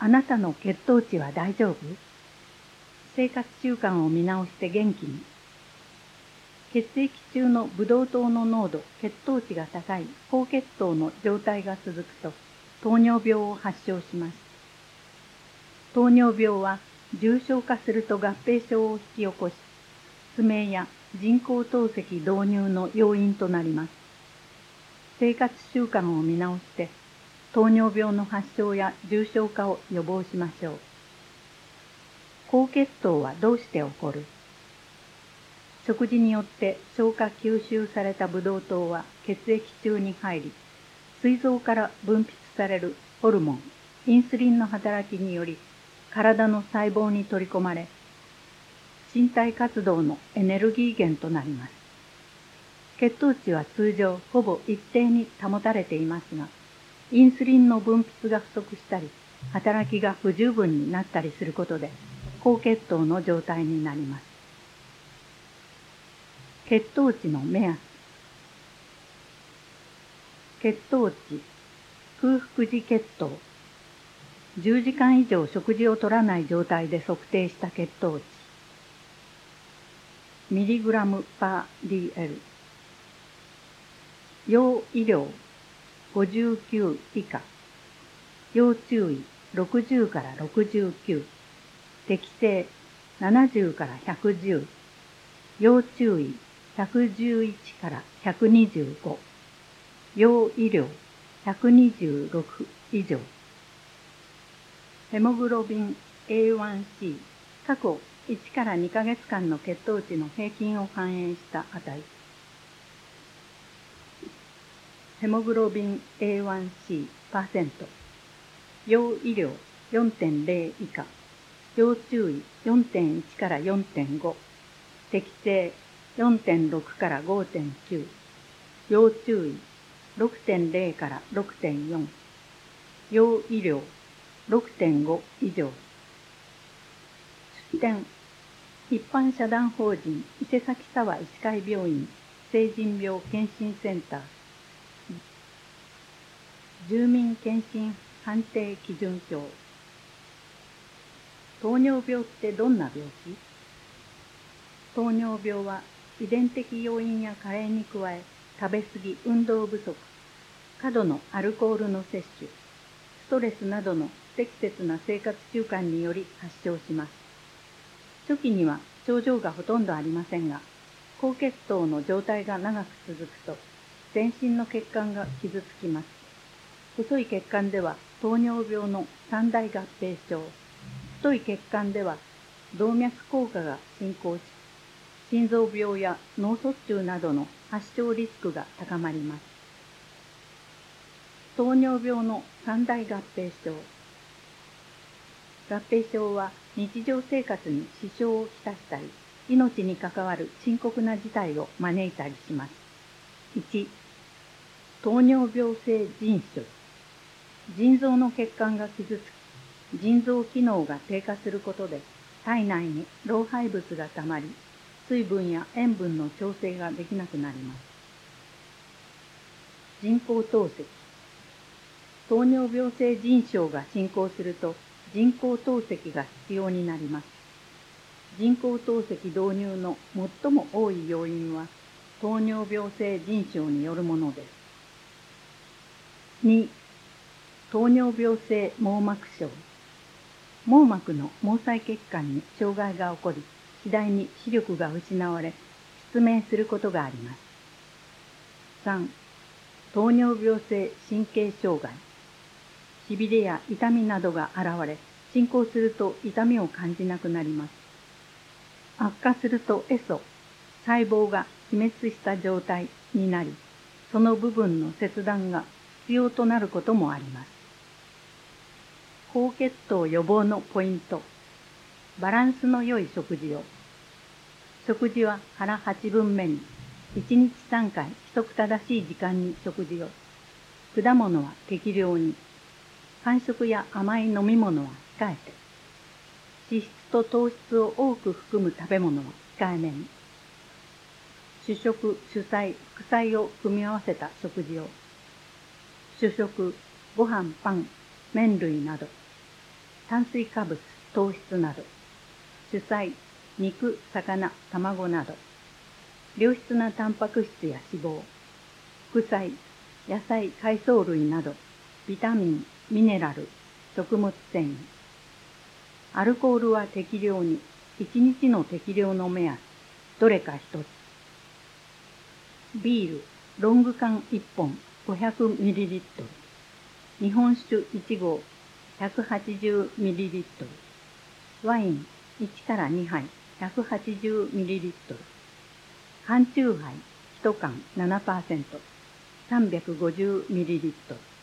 あなたの血糖値は大丈夫？生活習慣を見直して元気に。血液中のブドウ糖の濃度、血糖値が高い高血糖の状態が続くと、糖尿病を発症します。糖尿病は重症化すると合併症を引き起こし、失明や人工透析導入の要因となります。生活習慣を見直して、糖尿病の発症や重症化を予防しましょう。高血糖はどうして起こる？食事によって消化吸収されたブドウ糖は血液中に入り、膵臓から分泌されるホルモン、インスリンの働きにより、体の細胞に取り込まれ、身体活動のエネルギー源となります。血糖値は通常ほぼ一定に保たれていますが、インスリンの分泌が不足したり、働きが不十分になったりすることで、高血糖の状態になります。血糖値の目安。血糖値、空腹時血糖。10時間以上食事をとらない状態で測定した血糖値。ミリグラムパー DL。要医療59以下。要注意60から69。適正70から110。要注意111から125。要医療126以上。ヘモグロビン A1C 過去1から2ヶ月間の血糖値の平均を反映した値。ヘモグロビン A1C% 要医療 4.0 以下。要注意 4.1 から 4.5。適正 4.6 から 5.9。要注意 6.0 から 6.4。要医療 6.5 以上。出典一般社団法人伊勢崎沢医師会病院成人病検診センター住民検診判定基準表。糖尿病ってどんな病気？糖尿病は遺伝的要因や加齢に加え、食べ過ぎ、運動不足、過度のアルコールの摂取、ストレスなどの不適切な生活習慣により発症します。初期には症状がほとんどありませんが、高血糖の状態が長く続くと、全身の血管が傷つきます。細い血管では糖尿病の三大合併症、太い血管では動脈硬化が進行し、心臓病や脳卒中などの発症リスクが高まります。糖尿病の三大合併症。合併症は日常生活に支障をきたしたり、命に関わる深刻な事態を招いたりします。1、糖尿病性腎症。腎臓の血管が傷つき、腎臓機能が低下することで、体内に老廃物がたまり、水分や塩分の調整ができなくなります。人工透析。糖尿病性腎症が進行すると、人工透析が必要になります。人工透析導入の最も多い要因は、糖尿病性腎症によるものです。2、糖尿病性網膜症。網膜の毛細血管に障害が起こり、次第に視力が失われ、失明することがあります。3、糖尿病性神経障害。しびれや痛みなどが現れ、進行すると痛みを感じなくなります。悪化すると細胞が死滅した状態になり、その部分の切断が必要となることもあります。高血糖予防のポイント。バランスの良い食事を。食事は腹8分目に、1日3回規則正しい時間に食事を。果物は適量に。間食や甘い飲み物は控えて。脂質と糖質を多く含む食べ物は控えめに。主食、主菜、副菜を組み合わせた食事を。主食、ご飯、パン、麺類など。 炭水化物、糖質など、主菜、肉、魚、卵など、良質なタンパク質や脂肪、副菜、野菜、海藻類など、ビタミン、ミネラル、食物繊維。アルコールは適量に、1日の適量の目安、どれか一つ。ビール、ロング缶1本 500ml、日本酒1合 180ml、ワイン1から2杯 180ml、缶チューハイ1缶 7%、350ml。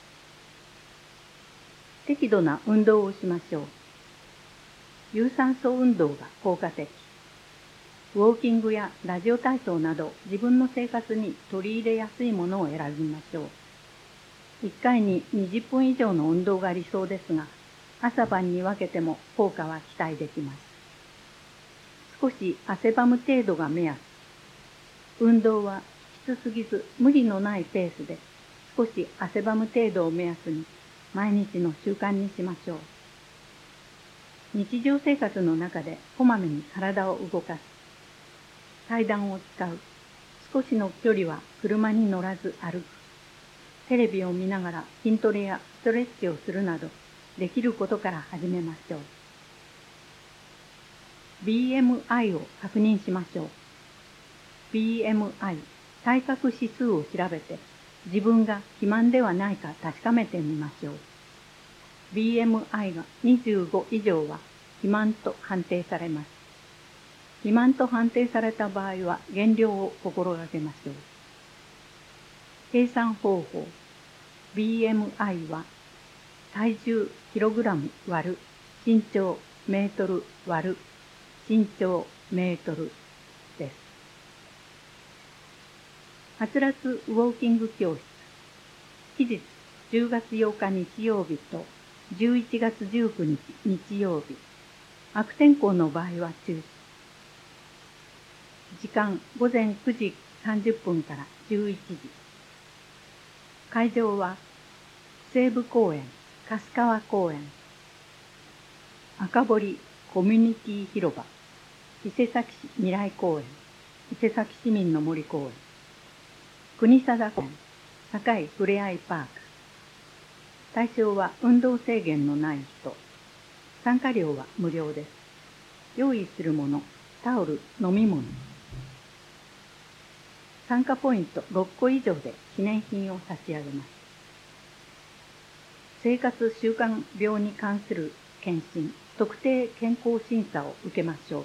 適度な運動をしましょう。有酸素運動が効果的。ウォーキングやラジオ体操など自分の生活に取り入れやすいものを選びましょう。1回に20分以上の運動が理想ですが、朝晩に分けても効果は期待できます。少し汗ばむ程度が目安。運動はきつすぎず無理のないペースで、少し汗ばむ程度を目安に毎日の習慣にしましょう。日常生活の中でこまめに体を動かす。階段を使う。少しの距離は車に乗らず歩く。テレビを見ながら筋トレやストレッチをするなど、できることから始めましょう。BMI を確認しましょう。BMI、体格指数を調べて、自分が肥満ではないか確かめてみましょう。BMI が25以上は肥満と判定されます。肥満と判定された場合は減量を心がけましょう。計算方法。BMI は体重 kg 割る身長メートル割る身長メートルです。はつらつウォーキング教室。期日10月8日日曜日と11月19日日曜日。悪天候の場合は中止。時間午前9時30分から11時。会場は西武公園、春日川公園、赤堀コミュニティ広場、伊勢崎市未来公園、伊勢崎市民の森公園、国定公園、堺ふれあいパーク。対象は運動制限のない人。参加料は無料です。用意するもの、タオル、飲み物。参加ポイント6個以上で記念品を差し上げます。生活習慣病に関する検診、特定健康審査を受けましょう。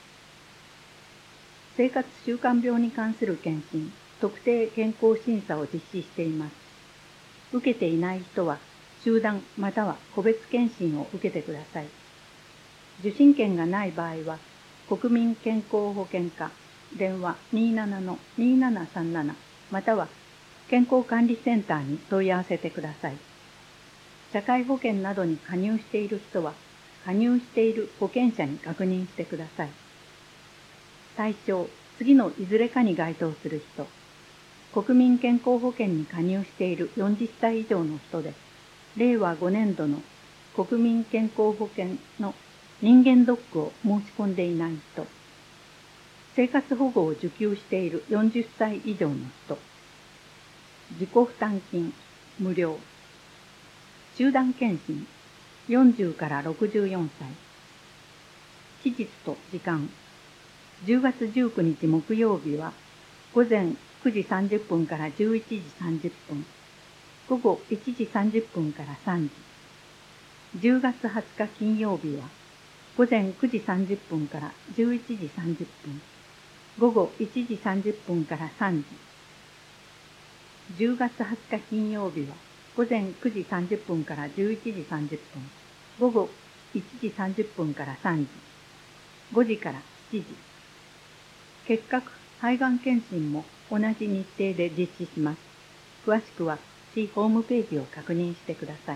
生活習慣病に関する検診、特定健康審査を実施しています。受けていない人は、集団または個別検診を受けてください。受診券がない場合は、国民健康保険課電話 27-2737 または健康管理センターに問い合わせてください。社会保険などに加入している人は、加入している保険者に確認してください。対象、次のいずれかに該当する人。国民健康保険に加入している40歳以上の人で、令和5年度の国民健康保険の人間ドックを申し込んでいない人。生活保護を受給している40歳以上の人。自己負担金、無料。集団検診、40から64歳。期日と時間。10月19日木曜日は、午前9時30分から11時30分。午後1時30分から3時。10月20日金曜日は、午前9時30分から11時30分。午後1時30分から3時。10月20日金曜日は、午前9時30分から11時30分。午後1時30分から3時。5時から7時。結核、肺がん検診も同じ日程で実施します。詳しくは、市ホームページを確認してください。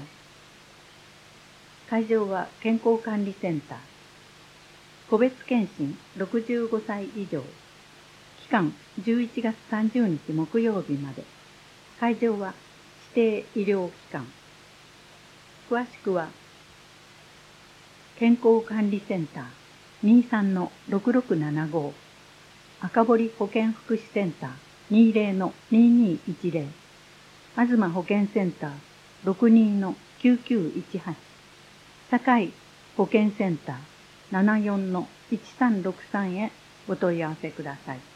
会場は健康管理センター。個別検診65歳以上。期間11月30日木曜日まで。会場は指定医療機関。詳しくは健康管理センター 23-6675 赤堀保健福祉センター 20-2210 東保健センター 62-9918 堺保健センター 74-1363 へお問い合わせください。